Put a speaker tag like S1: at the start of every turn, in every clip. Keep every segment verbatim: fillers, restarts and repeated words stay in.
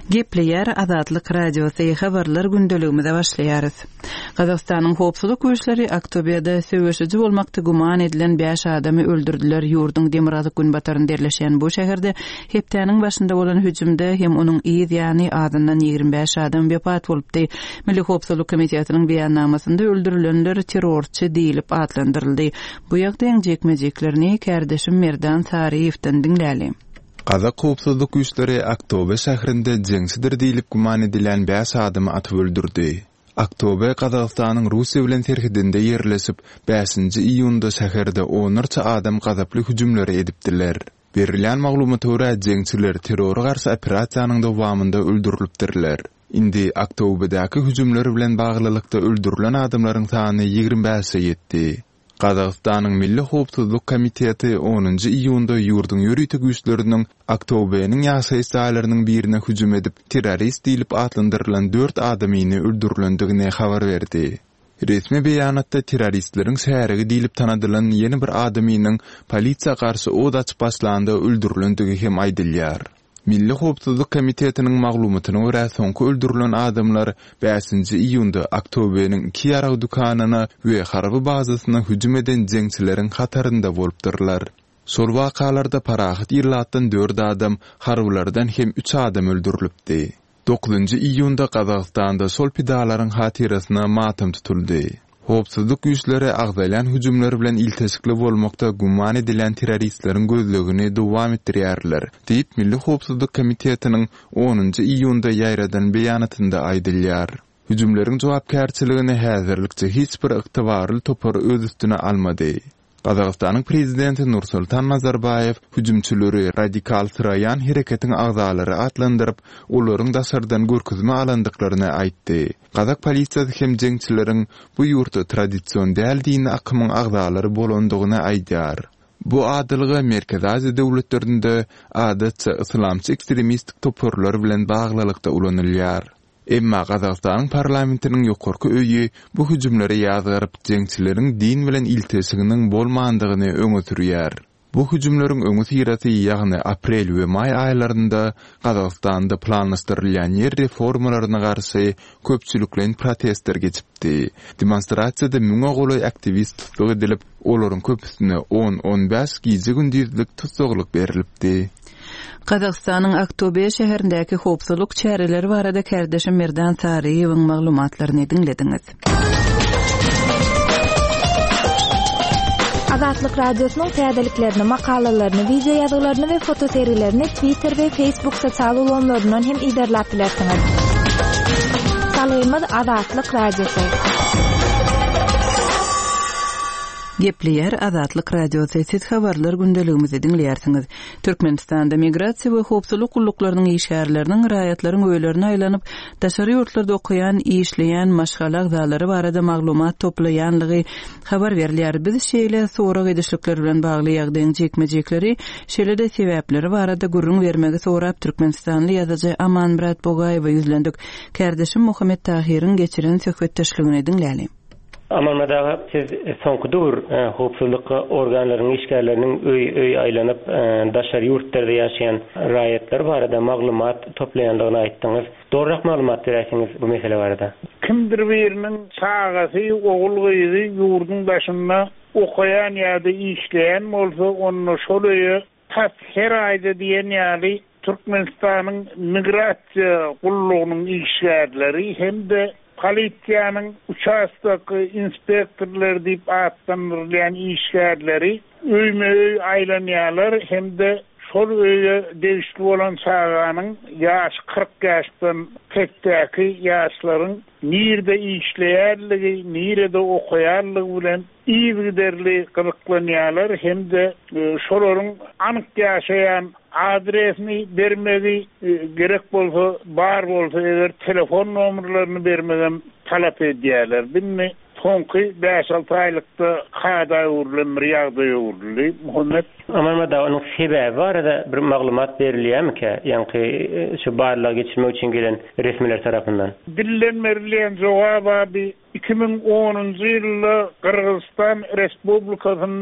S1: Gepleyer Azatlyk Radiosu habarlar gündeligimizde başlaýarys. Gazakstanyň howpsuzlyk güýçleri Oktoberda söwüşüji bolmakda guman edilen beş adamy öldürdiler. Ýurduň Demirazyk günbatarynda yerleşen bu şäherde hepdeniň başynda bolan hüjümde hem onuň iýiz ýany adyndan ýigirme beş adam wepat bolupdy. Milli Howpsuzlyk Komitetiniň beýannamasynda öldürilenler terrorçy diýilip adlandyryldy. Bu ýagdaýyň jekmejeklerini kardeşim Merdan Sariýewden dinläli.
S2: Gazak howpsuzlyk güýçleri Oktober şäherinde jeňsidir diýilip guman edilen beş adamy atyp öldürdi. Oktober Gazakstanyň Russiýa bilen terhidinde ýerleşip beşinji iýunda şäherde onurça adam gazaply hüjümleri edipdiler. Berilen maglumaty görä jeňçiler terror garşy operasiýanyň dowamında öldürilipdirler. Indi Oktoberdaky hüjümler bilen baglylykda öldürilen adamlaryň sany ýigirme beşe ýetdi. Gazakstanyň Milli Howpsuzlyk Komiteti onunji iýunda ýurduň ýörüýte güýçleriniň Oktoberniň ýaşaý saýlarynyň birine hüjüm edip terrorist diýilip adlandyrylan dört adamyny öldürilendigine habar berdi. Resmi beýanatda terroristleriň şäherigi diýilip tanadylan ýeni bir adamynyň polisiýa garşy od açyp başlanda öldürilendigi hem aýdylýar. Milli Howpsuzlyk Komitetiniň maglumatyna görä soňky öldürilen adamlar beşinji iýunda Oktoberniň iki ýarag dukanyna we haraby bazasyna hüjüm eden jeňçileriň hatarynda bolupdyrlar. Şol wakalarda parahat ýylatdan dört adam, harabylardan hem üç adam öldürilipdi. dokuzunji iýunda Gazakstanda şol pidalaryň hatirasyna matam tutuldy. Howpsuzlyk güýçleri agdaýlan hüjümler bilen iltesikli bolmakda guman edilen terroristleriň gözlegini dowam etdirýärler. Diýip Milli Howpsuzlyk Komitetiniň onunji iýunda ýaýradan beýanatynda aýdylýar. Hüjümleriň jogapkärçiligini häzirlikçe hiç bir yktybarly topar öz üstüne almady. Gazakstanyň prezidenti Nursultan Nazarbayew hüjümçileri radikal Trayan hereketiň agzalary atlandyryp, olaryň dasardan görkezme alandyklaryny aýtdy. Gazak polisiýasy hem jeňçileriň bu ýurtda tradisiýon däl diýen akymyň agzalary bolandygyny aýdýar. Bu adylygy Merkez Aziýa döwletlerinde adatça islamçy ekstremistik toporlar bilen baglylykda ulanylýar. Emma Gazakstanyň parlamentiniň ýokarky öýi bu hüjümlere ýazgyryp jeňçileriň din bilen iltesiginiň bolmandygyny öňe sürýär. Bu hüjümleriň öňe sürýäsi ýagny aprel we may aýlarynda Gazakstanda planlaşdyrylýan ýer reformalaryna garşy köpçüliklen protestler geçipdi. Demonstrasiýada müňe goly aktivist tutulgy edilip, olaryň köpüsine on on beş gizi gündizlik tutsaglyk berilipdi.
S1: Gazakstanyň Oktober şäherindäki howpsuzlyk çäreleri barada kardeşim Merdan Sariýewiň maglumatlaryny dinlediňiz.
S3: Azatlyk Radiosynyň täzeliklerini, makalalaryny, video ýazgalaryny we foto seriýlerini Twitter we Facebook sosial ulanlaryndan hem iýerläp bilersiňiz. Salaýymyz Azatlyk Radiosu.
S1: Gepleyer Azatlyk Radiosu siz habarlar gündeligimizi dinleýärsiňiz. Türkmenistanda migrasiýa we howpsuzlyk gulluklarının işgärleriniň raýatlaryň öýlerine aýlanyp, daşary ýurtlarda okuyan, işleýän maşgala agzalary barada maglumat toplaýanlygy habar berilýär. Biz şeýle sorak edişlikler bilen bagly ýagdaýyň jekmejekleri, şeýle-de sebäpleri barada gurrun bermegi sorap Türkmenistanly ýazyjy Amanmurat Bogaýewa ýüzlendik. Kardeşim Muhammed Tahiriň geçiren söhbetdeşligini dinläli.
S4: Amanmadaga siz soňky dur howpsuzlyk organlarynyň işgärleriniň öý öý aýlanyp daşary ýurtlarda ýaşaýan raýatlar barada maglumat toplaýanlygyny aýtdyňyz. Dogry maglumat berýäsiňiz bu mesele barada.
S5: Kimdir biriniň çagasy, ogulgyzy ýurdun başynda okaýan ýa-da işleýän bolsa, onu şol öýe tas her aýda diýen ýaly Türkmenistanyň migrasiýa gullugynyň işgärleri hem-de polisiýanyň uçastaky inspektorlar diýip atlandyrylýan işgärleri öýme-öý aýlanýarlar hem-de şol öýe degişli bolan çağanyň ýaş kırk ýaşdan tekdäki ýaşlaryň nirde işleýärligi, nirde okuýarlygy bilen iýgiderli gyryklanýarlar hem-de şolaryň anyk ýaşaýan adresini bermegi gerek bolsa, bar bolsa, eger telefon nomerlerini bermegem talap edýärler. Bilmi soňky beş alty aýlykda kada urulan bir ýagdaý uruldy. Muhammed
S4: Amanmada onuň sebäbi barada bir maglumat berilýärmi-ki, ýani şu barlyga geçirmek üçin gelen resmiler tarapyndan?
S5: Dillen berilýän jogap abi iki ming onunji ýylda Kyrgyzstan Respublikasyna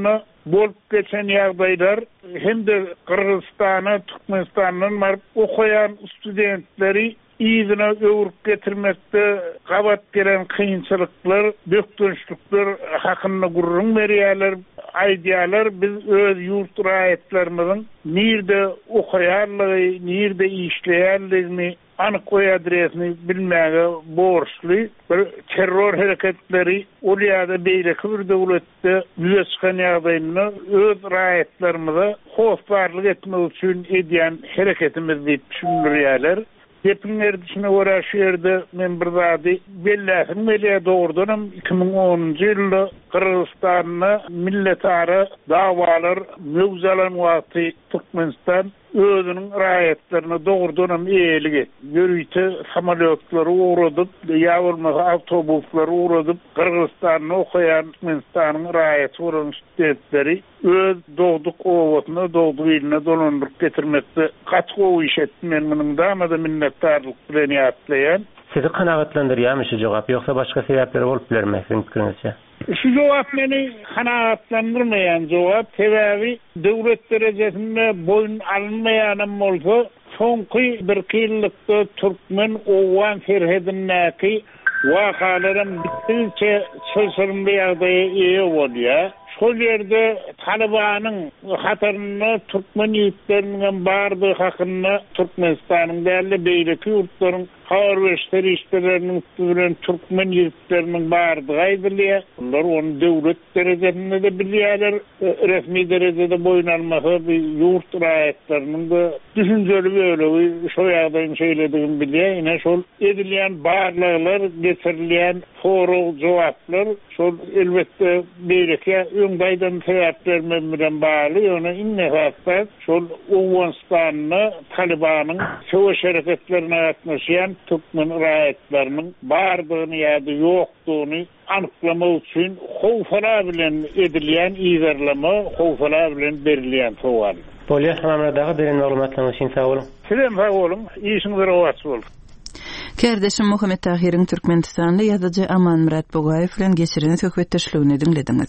S5: bolup geçen ýagdaýlar hem de Kırgızstana, Türkmenistandan barıp okuyan studentleri iyidine öwürüp getirmekde gabat gelen kıyınçılıklar, döktünçlükler hakkında gurrun berýärler, aýdýarlar biz öz ýurt raýatlarynyň nirde okuýarlygy, nirde işleýärligini anyk goý adresini bilmäge borçly. Bir terror hereketleri ol ýa-da beýleki bir döwletde ýüze çykan ýagdaýyny öz raýatlarymyza howpbarlyk etmek üçin edýän hereketimiz diýip düşünýärler. Hepinler dışına uğraş yerde men bir zadi belläsin meliye doğrudanım iki bin onuncu ýylda Kırgızstan'na milletara davalar mevzalan wagty Türkmenistan özünün raýatlaryna doğrudanım eýelik etdi. Ýörüýte samolyotlar uğradyp, ýa bolmasa awtobuslar uğradyp Kırgızstan'na okuyan Türkmenistanyň raýaty bolan studentleri öz doğduk owatyna, doğduk ýerine dolandyryp getirmekde gaty gowy iş etdi. Men munyň da minnetdarlyk bilen ýatlaýan.
S4: Sizi kanagatlandyrýarmy şu jogap, ýoksa başga sebäpler bolup bilermi sizin pikirinizçe?
S5: Şu jogap meni kanagatlandyrmaýan jogap, sebäbi döwlet derejesinde boyun alınmaýanym bolsa, soňky bir ýyllykda türkmen owan ferhedindäki wakalarym bitinçe sözsürümli ýagdaýa eýe bolýar. Şol ýerde Talibanyň hataryny türkmen ýigitleriniň bardygy hakynda Türkmenistanyň däli beýleki ýurtlaryň habarbeşleri işlerinin bilen türkmen ýigitleriniň bardygy aýdylýar. Onlar onu döwlet derejesinde de bilýärler, resmi derejede boyun almasy ýurt raýatlarynyň da düşünjeli bölegi şo ýagdaýyny şeýledigini bilýär. Ine şol edilýän barlyklar, getirilýän soraw jogaplar şol elbetde beýleki öňdaýdan sebäpler bilen bagly, ýöne inne hasbat şol Owganstanyň Talibanyň şo şereketlerine gatnaşýan türkmen raýatlarynyň bardygyny ýa-da ýokdugyny anyklamak üçin howfala bilen edilýän ýerleme, howfala bilen berilýän sowal.
S4: Bolýar hamamradagy derin maglumatlaryň üçin sag bolun.
S5: Silen sag bolun, ýeşiňiz rawat bolsun.
S1: Kerdeşim Muhammed Tahir'in Türkmenistanlı ýazyjy Aman Murat Bogaýew bilen geçiren söhbetdeşligini dinlediňiz.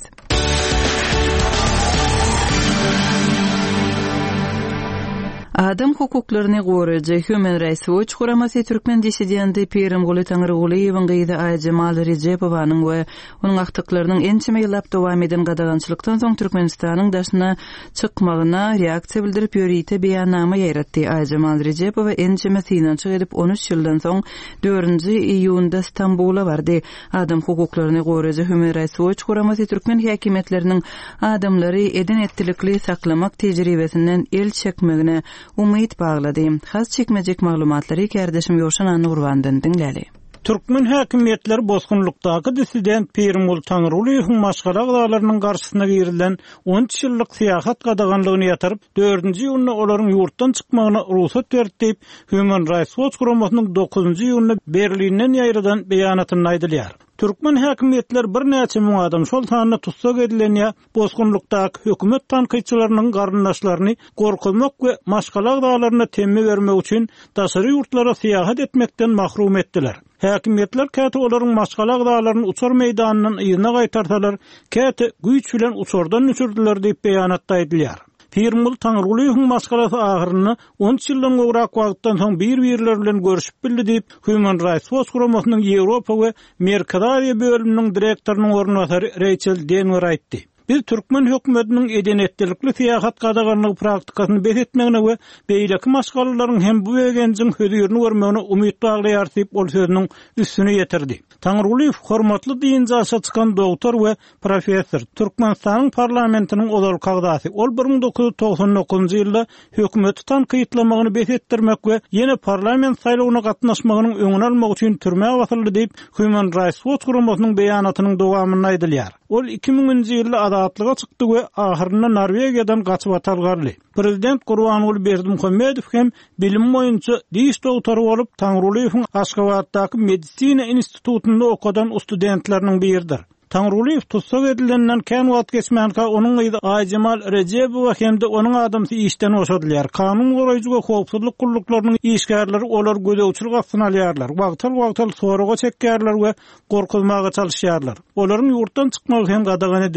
S1: Adam hukuklaryny goraýjy Human Rights Watch guramasy Türkmen dissidenti Pirimguly Taňrygulyň gyýdy Aýjamal Rejepowanyň we onuň aktyklarynyň ençeme ýyllap dowam eden gadagançylykdan soň Türkmenistanyň daşyna çykmagyna reaksiýa bildirip ýörüýte beýannama ýaratdy. Aýjamal Rejepow ençeme synançyk edip on üç ýyldan soň dördünji iýunda Stambula bardy. Adam hukuklaryny goraýjy Human Rights Watch guramasy Türkmen häkimetleriniň adamlary eden ettilikli saklamak tejribesinden el çekmegine umyt baglady. Has çekmejek maglumatlary Kerdeşim Ýoşan Anurwandan dinläli.
S6: Türkmen häkimetleri bozgunlukdaky dissident Pirimguly Taňrygulyň maşgala gydalarynyň garşysyna girilen on üç ýyllyk syýahat gadaganlygyny ýatyryp, dördünji ýylda olaryň ýurtdan çykmagyna ruhsat berdi. Human Rights Watch guramasynyň dokuzunji ýylda Berlinden ýaýradan beýanatyny aýdylýar. Türkmen häkimetleri bir näçe müň adam şol sanyna tutsak edilen ýa bozgunlukdaky hökümet tanqyçylarynyň garyndaşlaryny gorkulmak we maşgala gydalaryna temme bermek üçin daşary ýurtlara syýahat etmekden mahrum etdiler. Häkimetler käte olaryň maşgala gydalaryny uçar meýdanynyň ýyna gaýtarsalar, käte güýç bilen uçardan düşürdiler diýip beýanatda aýdylýar. Pirimguly Taňrygulyň maşgalasy ahyryny on üç ýyldan gowrak wagtdan soň bir-birleri bilen görüşip bildi diýip Human Rights Watch guramasynyň Ýewropa we Merkezi Aziýa bölüminiň direktorynyň ornatary Rachel Denver aýtdy. Biz Türkmen hökümetiniň eden ettilikli syýahat gadaganlygy praktikasyny beýletmegine we beýleki maşgalalaryň hem bu wegenjiň hödürini görmegine umyt baglaýar diýip ol sözüniň üstüne ýetirdi. Taňryguly hormatly din jaşa çykan doktor we professor, Türkmenistanyň parlamentiniň odal kagdasy. Ol bir ming dokuz yüz togson dokuzunji ýylda hökümeti tanqytlamagyny beýletdirmek we ýene parlament saýlawyna gatnaşmagynyň öňüni almak üçin türmäge batyldy diýip Human Rights Watch guramasynyň beýanatynyň dowamyny aýdylýar. Ol iki minňi ýylda adatlyga çykdy we ahyrynda Norwegiýadan gaçyp atalgarly. Prezident Gurbanuly Berdimuhammedow hem bilim boýunça diş doktory bolup Taňrygulyň Aşgabatdaky medisina institutunda okadan studentleriniň biridir. Taňryguly tutsak edilenden kän wagt geçmänkä onuň ýygy Aýjamal Rejepow hem de onuň adamsy işden oşadylýar. Kanun goraýjy we howpsuzlyk gulluklarının işgärleri olar gödäwçilik astyna alýarlar. Wagtal-wagtal soraga çekýärler we gorkulmaga çalışýarlar. Olaryň ýurtdan çykmagy hem gadagan edilýär.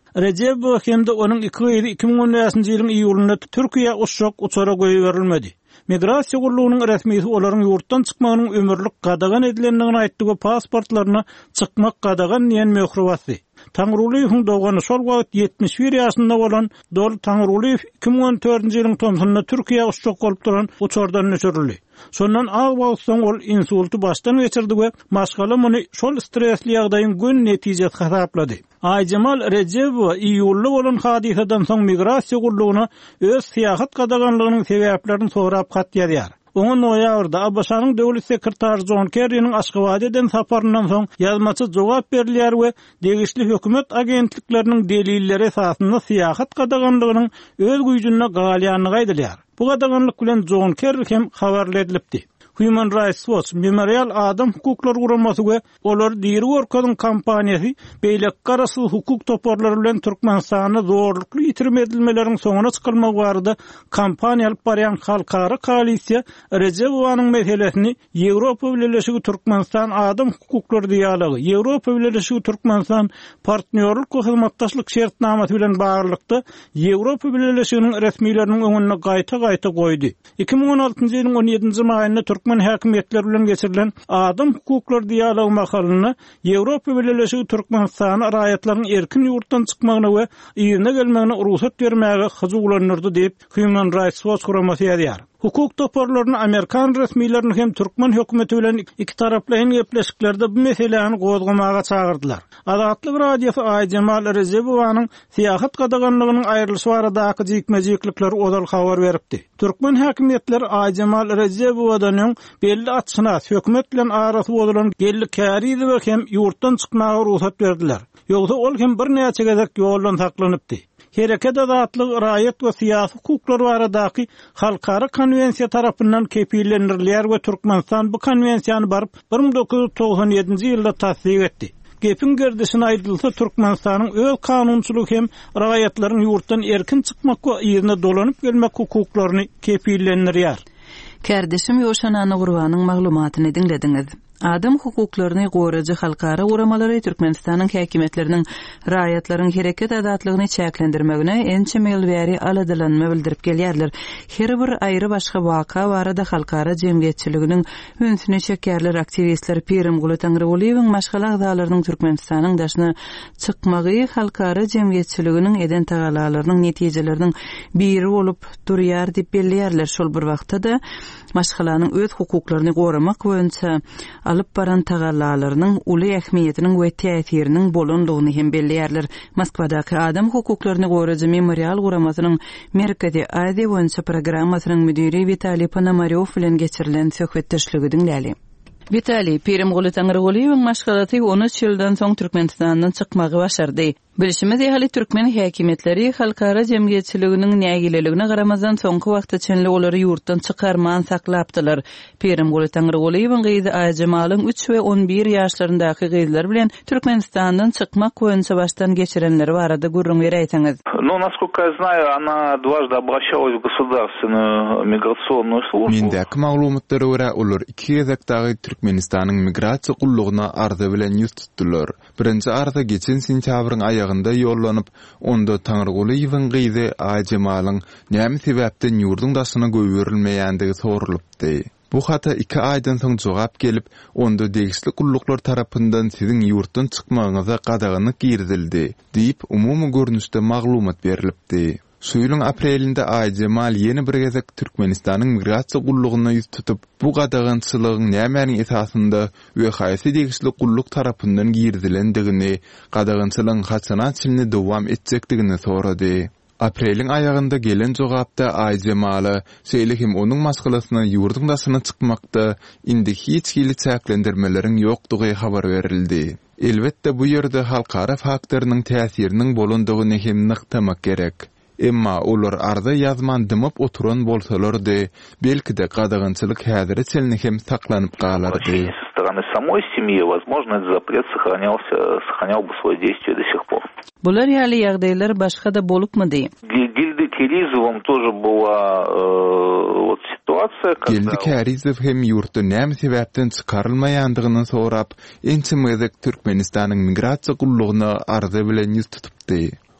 S6: Recep hem de onun iki bin on beşinji ýylyň iýulynda Türkiýe uçak uçara goýuberilmedi. Migrasiýa gurulunyň resmisi olaryň ýurtdan çykmagynyň ömürlik gadagan edilendigini aýtdy, pasportlaryna çykmak gadagan diýen möhürwasy. Taňrulyň dowgany şol wagt yetmiş bir ýaşynda bolan Dol Taňruly iki bin on dördünji ýylyň tomsunda Türkiýe uçak bolup duran uçardan nöçürildi. Sondan Awgustdan ol insultu başdan geçirdi we maşgala muny şol stresli ýagdaýyň gün netijesi hasaplady. Ayjamal Rejebow iýully bolan hadisadan soň migrasiýa gurulugyna öz syýahat gadaganlygynyň sebäplerini sorap gat ýazýar. Oňa noýabrda Abbaşanyň döwlet sekretary John Kerry'niň Aşgabat eden saparyndan soň ýazmaçy jogap berilýär we degişli hökümet agentlikleriniň delilleri esasynda syýahat gadaganlygynyň öz güýjüne galýanyny gaýdylýar. Bu gadaganlyk bilen John Kerry hem habarly edilipdi. Human Rights Watch Memorial Adam Hukuklar Guramasy we olar diýeri Work'un kampaniýasy beýlek garasy hukuk toparlary bilen Türkmenistany zorlukly ýitirme edilmeleriň soňuna çykylmak barada kampaniýa alyp barýan halkara koalisiýa Rejebowyň meselesini Ýewropa Birleşigi Türkmenistan Adam Hukuklary diýalogy, Ýewropa Birleşigi Türkmenistan partnerlik we hyzmatdaşlyk şertnamasy bilen baglykda Ýewropa Birleşiginiň resmiýetleriniň öňüne gaýta-gaýta goýdy. iki bin on altynjy ýylyň on ýedinji maýynda Türkmen häkimetleri bilen geçirilen adam hukuklary diýalogy makalyny Ýewropa Birleşigi Türkmenistany raýatlaryň erkin ýurtdan çykmagyna we ýerine gelmegine ruhsat bermäge hyjylanyrdy diýip Human Rights Watch guramasy ýazýar. Hukuk toparlaryny Amerikan resmiýetlerini hem Türkmen hökümeti bilen iki taraplaryň gepleşiklerde bu meseleni gozgamaga çağırdylar. Adatlyk radiosu Ayjamal Rejebowyň syýahat gadaganlygynyň aýrylşy baradaky jikmejiklikleri odal habar beripdi. Türkmen häkimetleri Ayjamal Rejebowdan belli atşynas hökümet bilen arasy bolan gelli kärizi we hem ýurtdan çykmaga ruhsat berdiler. Ýogsa ol hem bir näçe gezek ýoldan saklanypdy. Hereket azatlyk, raýat we syýasy hukuklary baradaky halkara konwensiýa tarapyndan kepillendirilýär we Türkmenistan bu konwensiýany baryp bir ming dokuz ýüz togson ýedinji ýylda tasdiq etdi. Gepin gerdisine aýdylsa Türkmenistanyň öz kanunçylygy hem raýatlaryň ýurtdan erkin çykmak we ýerine dolanyp gelmek hukuklaryny kepillendirýär.
S1: Kardeşim Ýoşanany Gurbanyň maglumatyny dinlediňiz. Adam hukuklaryny goýrajy halkara uramalary Türkmenistanyň häkimetleriniň raýatlaryň hereket azatlygyny çäklendirmegine ençe melbäri aladylanma bildirip gelýärler. Her bir aýry başga waka barada halkara jemgyýetçiliginiň öňsüne çekýärler. Aktivistler Pirim Guly Taňrygulyň maşgala agzalarynyň Türkmenistananyň daşyna çykmagy halkara jemgyýetçiliginiň eden tagalalarynyň netijelerining biri bolup durýar diýip belläýärler. Şol bir wagtda da maşgalanyň öz hukuklaryny goramak boýunça alyp baran tagallalarynyň uly ähmiýetiniň we täsiriniň bolandygyny hem belläýärler. Moskwadaky adam hukuklaryny goraýjy memorial guramasynyň Merkezi Aziýa boýunça programmasynyň müdiri Vitaliy Ponomaryow bilen geçirilen söhbetdeşligi dinläli. Vitaliy, Pirim Guly Taňrygulyň maşgalaty on üç ýyldan soň Türkmenistandan çykmagy başardy. Bilişimiz ýaly Türkmen häkimetleri halkara jemgyýetçiliginiň nägileligine garamazdan soňky wagtda çenli olary ýurtdan çykarman saklapdylar. Pirim Guly Taňrygulyň gyzy Ayjamalyň üç we on bir ýaşlaryndaky gyzlar bilen Türkmenistandan çykmak boýunça başdan geçirenleri barada gurrun beräýsiňiz.
S7: Ну, насколько я знаю, она дважды обращалась в государственную миграционную службу.
S2: Mendäki maglumatlary görä olar iki gezekdäki Türkmenistanyň migrasiýa gullugyna arza bilen ýüz tutdular. Birinji arza geçen sentýabryň aýagynda ýollanyp, onda Taňrygulyň gyzy Ayjamalyň näme sebäpden ýurdun daşyna göýberilmeýändigi sorulypdy. Bu hata iki aydan soň jogap gelip, onda degişli gulluklar tarapyndan siziň ýurtdan çykmagyňyza gadaganyk girdildi, diýip umumy görnüşde maglumat berilipdi. Şu ýylyň aprelinde Ayjamal ýeni bir gezek Türkmenistanyň migrasiýa gullugyna ýüz tutup, bu gadagançylygyň nämäniň esasynda we haýsy degişli gulluk tarapyndan girdilendigini, gadagançylygyň haçana çylny dowam etjekdigini sorady. Aprelin ayağında gelen jogapda Ayjamaly şeýlekim onuň maskalasyna ýurdun daşyna çykmakda indi hiç hili çäklendirmeleriň ýokdugy habar berildi. Elbetde bu ýerde halkara faktorynyň täsiriniň bolandygyny hem nyktamak gerek. Emma olar arda ýazman dymyp oturan bolsalardy, belki de gadagançylyk häziri çelni hem saklanyp galardy.
S7: Стороны самой семьи, возможно, этот запрет сохранялся, сохранял бы свое действие до сих пор.
S1: Bular ýaly ýagdaýlar başga da bolupmydy?
S7: Гильды Керизовым тоже была э, вот ситуация, когда...
S2: Gildi Kerizov hem ýurtda näme sebäpden çykarylmaýandygyny sorap, ençe mezek Türkmenistanyň migrasiýa gullugyna arza bilen ýüz tutupdy.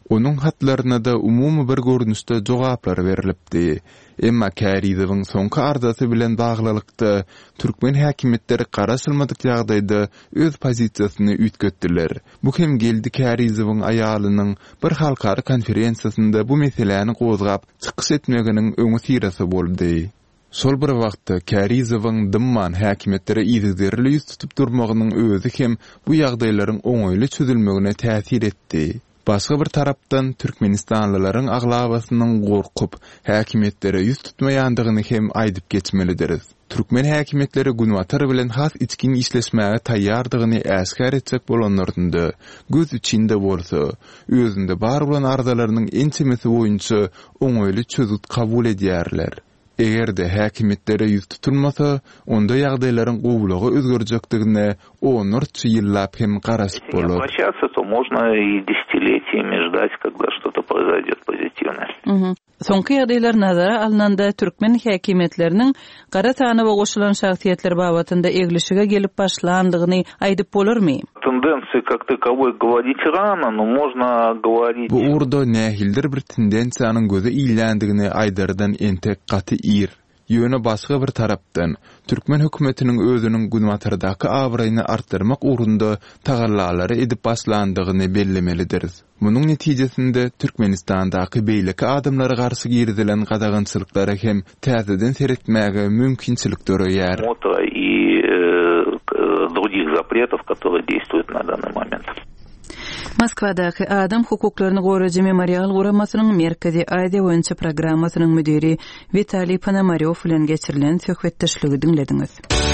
S2: Onun hatlarına da umumy bir görnüşde jogaplar berilipdi. Emma Kärizowyň soňky ardasy bilen baglylykda türkmen häkimetleri garaşylmadyk ýagdaýda öz pozisiýasyny ütgetdiler. Bu hem geldi Kärizowyň aýalynyň bir halkary konferensiýasynda bu meseleni gozgap çykyş etmeginiň öňü sirasy boldy. Sol bir wagtda Kärizowyň dymman häkimetlere ýygyzderli ýüz tutup durmagynyň özü hem bu ýagdaýlaryň oňoýly çözülmegine täsir etdi. Başga bir tarapdan Türkmenistanlylaryň aglabasynyň gorkup häkimetlere ýüz tutmaýandygyny hem aýdyp geçmelidir. Türkmen häkimetleri Gunwatar bilen has içkin işleşmäge taýýardygyny äskär etjek bolanlarynda göz içinde bolsa, özünde bar bolan arzalarynyň ençemesi boýunça oňoýly çözüt kabul edýärler. Eger de häkimetlere ýüz tutulmasa, onda ýagdaýlaryň gowlugy özgerjekdigine onlar ýyllap hem garaşyp bolar.
S7: Обращаться, то можно и десятилетиями ждать, когда что-то произойдет позитивное.
S1: Mhm. Soňky ýagdaýlar nazara alynanda türkmen häkimetleriniň gara tanyba goşulan şahsiýetler babatynda eglişige gelip başlandygyny aýdyp bolarmy?
S7: Тенденции как таковой говорить рано, но можно говорить...
S2: Bu urda nähildir bir tendensiýanyň göze iýlendigini aýdardan entek gaty ir. Ýöne başga bir tarapdan Türkmen hökümetiniň özüniň Gunwatardaky awraýyny artdyrmak ugrunda tagallalary edip başlandygyny bellemelidir. Munyň netijesinde Türkmenistandaky beýleki adamlara garşy girdilen gadagançylyklara hem täzeden seretmäge mümkinçilik döreýär.
S7: ...и других запретов, которые действуют на данный момент.
S1: Moskvadaky adam hukuklaryny goraýjy memorial guramasynyň Merkezi Aýda boýunça programmasynyň müdiri Vitaliy Ponomaryow bilen geçirilen söhbetdeşligi dinlediňiz.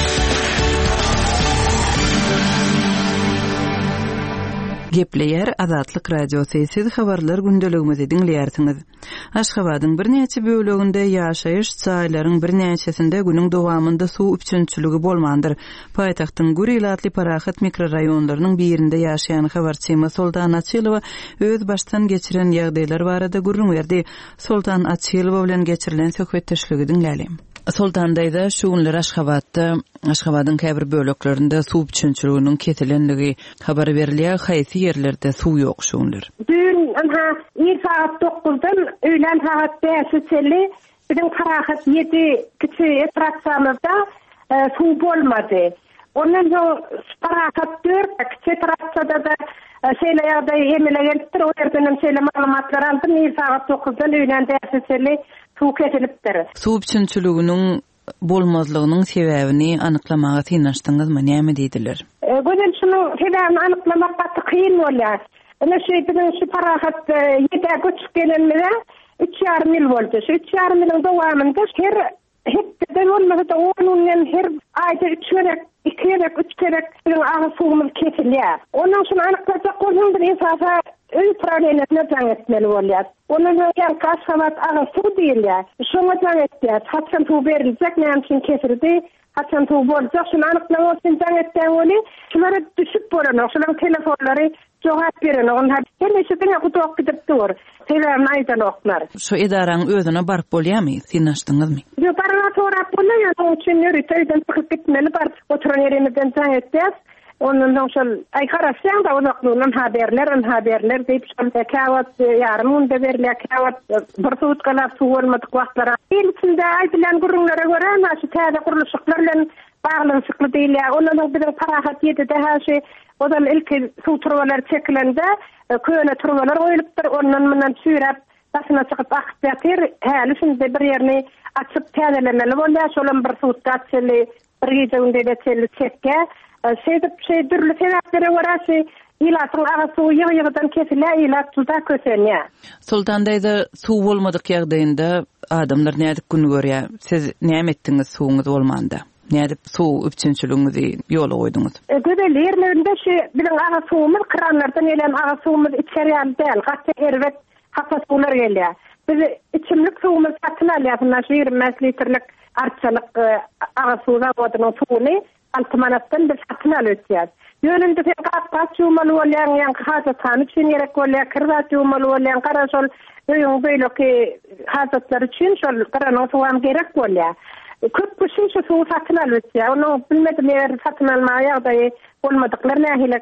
S1: Gepleýär Azatlyk radiosyny siz habarlar gündeligimizi dinleýärsiňiz. Aşgabatyň bir näçe böleginde ýaşaýyş çaýlaryň bir näçesinde günüň dowamında suw üçünçüligi bolmandyr. Paýtagtyň Gurilatly Parahat mikroraýonlarynyň birinde ýaşaýan habarçyma Soltan Açylowa öz başdan geçiren ýagdaýlar barada gurrun berdi. Soltan Açylowa bilen geçirilen söhbetdeşligi dinläýälim. Soltandaýda şu günler Aşgabatda, Aşgabatyň käbir böleklerinde suw üçünçüliginiň kesilenligi habar berilýär, haýsy ýerlerde suw ýok şu günler.
S8: Dün aha ýer saat dokuzdan öýlen saat beşli biziň Parahat ýedi kiçi etratsamyzda suw bolmady. Ondan soň Parahat dört kiçi etratsada da şeýle ýagdaý emelegendir, o ýerden şeýle maglumatlar aldym. Ýer saat dokuzdan öýlen beşli suw kesilipdir.
S1: Suw üçünçüliginiň bolmazlygynyň sebäbini anyklamaga tynanyşdyňyzmy, näme diýdiler?
S8: Gözel şunu sebäbini anyklamak batty kyn bolýar. Ana şeýdin şu Parahat ýete göçüp gelenlere üç ýarym ýyl boldy. Şu üç ýarym ýylyň dowamında her hepde bolmasa da onun her aýda üç kerek, iki kerek, üç kerek bir agy suwumyz kesilýär. Ondan şunu anyklajak bolsam bir esafa öý problemine jaň etmeli bolýar. Onun ýa Aşgabat agy suw diýilýär. Şoňa jaň etýär. Hatçan suw beriljek, näme üçin kesildi? Hatçan suw boljak, şunu anyklamak üçin jaň etýär boli. Şulara düşüp bolan, şolaryň telefonlary jogap beren, onlar her näçe gutok gidip dur. Sebäbini aýdan oklar.
S1: Şu edaraň özüne baryp bolýarmy, tynanyşdyňyzmy?
S8: Yo, barana sorap bolýar, onuň üçin ýöretýän çykyp gitmeli bar. Oturan ýerimizden jaň etýär. Ondan soň ay garaşýan da onaklygyň haberler, haberler diýip şol kawat ýarym unda berilýär, kawat bir suwtkala suw bolmadyk wagtlara. Ilçinde aýdylan gurrunlara görä, näçe täze guruluşyklar bilen baglanşykly diýilýär. Ondan soň biziň Parahat ýetide häşe odan ilki suw turwalar çekilende, köýne turwalar goýulypdyr, ondan menän süýräp basyna çykyp akyp ýatyr. Häli şunda bir ýerni açyp täzelemeli bolýar, şolan bir suwtka çeli, bir ýerde de çeli çekke. Şeyde şey dürlü sebeplere varası ilatın ağası yığ-yığıdan kesilýär, ilat tuda kösenýär.
S1: Soltandaýda suw bolmadyk ýagdaýynda adamlar nädip gün görýär? Siz näme etdiňiz suwuňyz bolmanda? Nädip suw üçünçüligiňizi ýola goýduňyz?
S8: Göbel ýerlerinde şu biziň aga suwumyz kranlardan gelen aga suwumyz içerýär däl, gatça erwet hapa suwlar gelýär. Biz içimlik suwumyz satyn alýarlar, ýigirmi litrlik arçalyk aga suwda bodynyň suwuny altı manatdan bir satın alýar. Ýönünde sen gapgat jumaly bolýan, ýa-ni hajatxana üçin gerek bolýar, kirbat jumaly bolýan, garaşol öýüň beýleki hajatlar üçin şol garanyň suwam gerek bolýar. Köp kişi şu suw satyn alýar. Onu bilmedim ýer satyn almagy ýagdaýy bolmadyklar nähile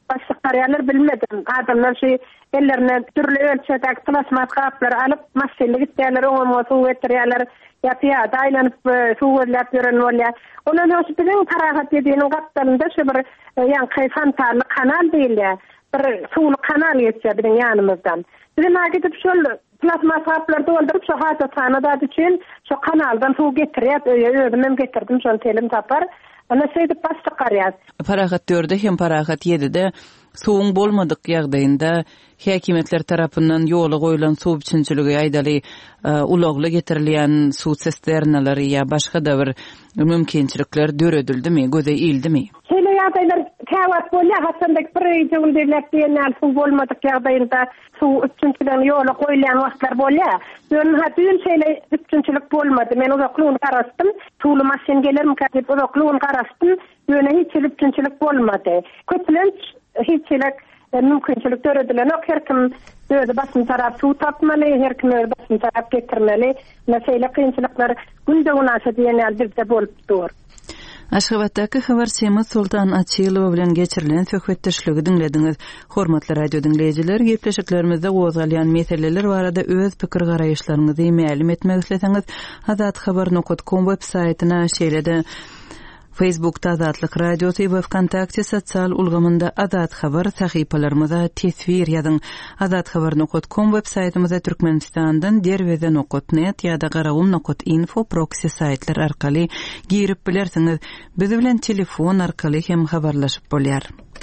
S8: başlyklary bilmedim. Adamlar şey ellerine türlü ölçüde plasmat kaplar alıp maşinle gittiler, onu suw getirýärler. Ýa-da daýlanyp suw verip ýören bolýar. Ondan hoş bilen parahat dediğinin kaptanında şu bir ýa-da fantarly kanal diýilýär. Bir suwly kanal ýetýär bilen ýanymyzdan. Bizim agitip şol plasma kaplar doldurup şu hata tanada için şu kanaldan suw getirýär. Öýdüm getirdim şol telim tapar. Ana şeyde pasta qarýar.
S1: Parahat dörde hem parahat yedide suwun bolmadyk ýagdaýynda häkimetler tarapyndan ýola goýulan suw biçinçiligi aýdaly ulagly getirilýän suw sisternalary ýa başga da bir mümkinçilikler döredildimi, göze ildimi?
S8: Şeýle ýagdaýlar käwat bolýar, hatda bir ýyl derler diýenler suw bolmadyk ýagdaýynda suw üçinçilen ýola goýulan wagtlar bolýar. Dön hatyn şeýle üçinçilik bolmady. Men uzaklygyny garastym, suwly maşin gelerim kädip uzaklygyny garastym, ýöne hiç üçinçilik bolmady. Köplenç hiçlik mümkinçilik döredilen ok her kim öýde basyn tarap suw tapmaly, her kim öýde basyn tarap getirmeli. Mesele kynçylyklar günde unaşa diýenler bizde bolup dur.
S1: Aşgabatdaky habar Sema Sultan Açylowa bilen geçirilen söhbetdeşligi dinlediňiz. Hormatly radio dinleýijiler, gepleşiklerimizde gozalýan meseleler barada öz pikir garaýşlaryňyzy ma'lum etmek isleseňiz, azat habar nokta com web saýtyna şeýlede Facebook'ta Azatlyk Radiosu we Wkontakte sosial ulgamynda Azat Habar sahypalarymyza tesvir ýazyň. azat habar nokta com web saýtymyza Türkmenistandan derweze nokta net ýa-da garawum nokta info proxy saýtlar arkaly girip bilersiňiz. Biz bilen telefon arkaly hem habarlaşyp bolýar.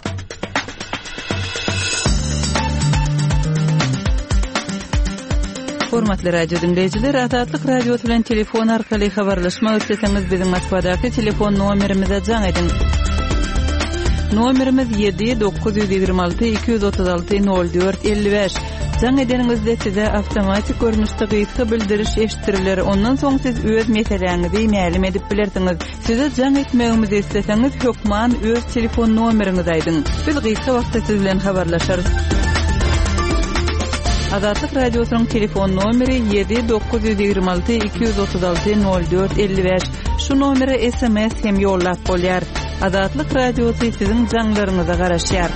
S1: Hormatly radio dinleyijiler, Azatlyk Radio bilen telefon arkaly habarlaşmak isteseňiz biziň Moskvadaky telefon nomerimize jaň edin. Nomerimiz yedi dokuz yüz ýigirme alty iki yüz otuz alty nol dört elli beş. Jaň edeningizde size awtomatik görnüşde gyýyky bildiriş eşitdiriler. Ondan soň siz öz meseleňizi ma'lum edip bilersiňiz. Size jaň etmegimizi isteseňiz hökman öz telefon nomeriňizi aýdyň. Biz gyýyky wagtda siz bilen habarlaşarys. Azatlyk Radiosynyň telefon nomeri yedi dokuz yüz ýigirme alty iki yüz otuz alty nol dört elli beş. Şu nomere S M S hem ýollap bolýar. Azatlyk Radiosy siziň jaňlaryňyza garaşýar.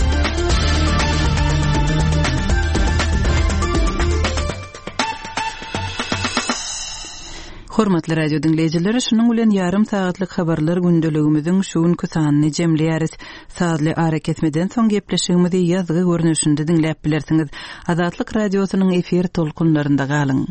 S1: Hormatly radio dinleýijiler, şunuň bilen ýarym saatlyk habarlar gündeligimiziň şu günkü sanyny jemleýäris. Saatly araketmeden soň gepleşigimizi ýazgy görnüşinde dinläp bilersiňiz. Azatlyk Radiosynyň efir tolkunlarynda galyň.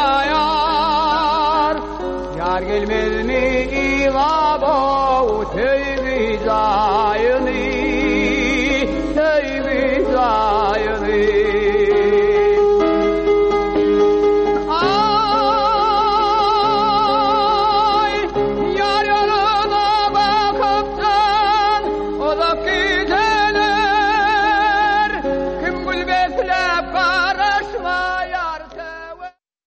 S9: Gelmezmi ilaba o